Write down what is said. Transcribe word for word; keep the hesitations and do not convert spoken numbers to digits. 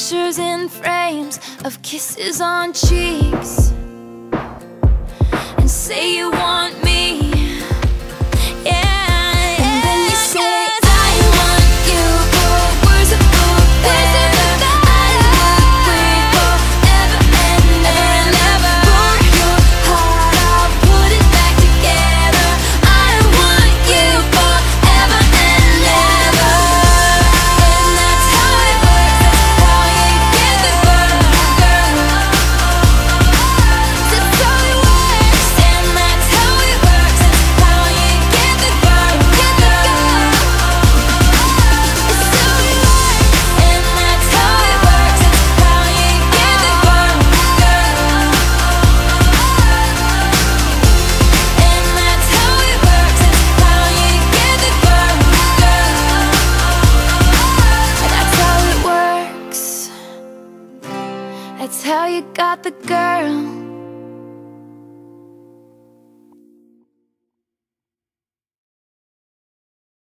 pictures in frames of kisses on cheeks, and say you want me, yeah. And then you say I want you, but where's the forever? I would wait forever and ever. For your heart, I'll put it back together. I want you forever and ever. And that's how it works, that's how you get the girl, girl. That's how it works, and that's how it works, that's how you get the girl, get the girl. It's how it works, and that's how it works, that's how you get the girl, girl. And that's how it works, that's how you get the girl, girl. That's how it works. That's how you got the girl.